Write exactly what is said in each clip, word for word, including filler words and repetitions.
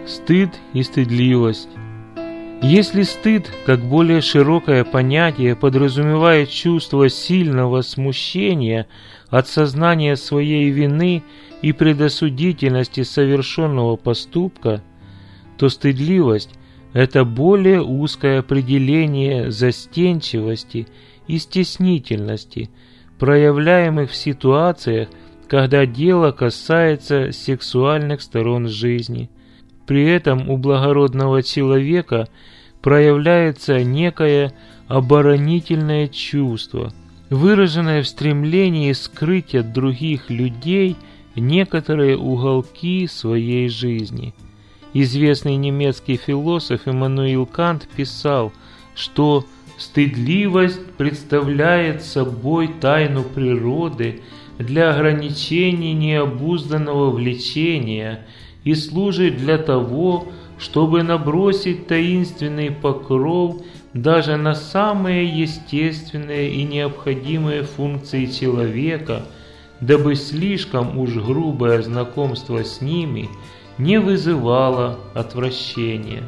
Стыд и стыдливость. Если стыд, как более широкое понятие, подразумевает чувство сильного смущения от сознания своей вины и предосудительности совершенного поступка, то стыдливость – это более узкое определение застенчивости и стеснительности, проявляемых в ситуациях, когда дело касается сексуальных сторон жизни. При этом у благородного человека проявляется некое оборонительное чувство, выраженное в стремлении скрыть от других людей некоторые уголки своей жизни. Известный немецкий философ Иммануил Кант писал, что стыдливость представляет собой тайну природы для ограничения необузданного влечения и служит для того, чтобы набросить таинственный покров даже на самые естественные и необходимые функции человека, дабы слишком уж грубое знакомство с ними не вызывало отвращения.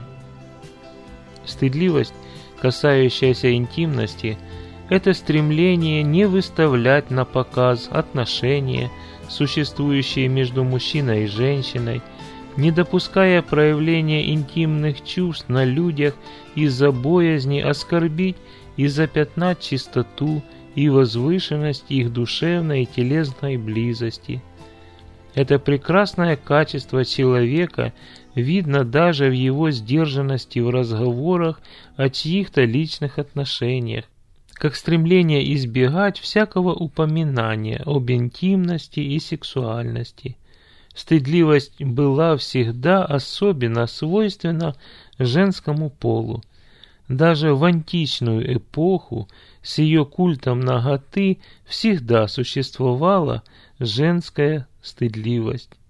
Стыдливость, касающаяся интимности, это стремление не выставлять на показ отношения, существующие между мужчиной и женщиной, не допуская проявления интимных чувств на людях из-за боязни оскорбить и запятнать чистоту и возвышенность их душевной и телесной близости. Это прекрасное качество человека видно даже в его сдержанности в разговорах о чьих-то личных отношениях, как стремление избегать всякого упоминания об интимности и сексуальности. Стыдливость была всегда особенно свойственна женскому полу. Даже в античную эпоху с ее культом наготы всегда существовала женская стыдливость.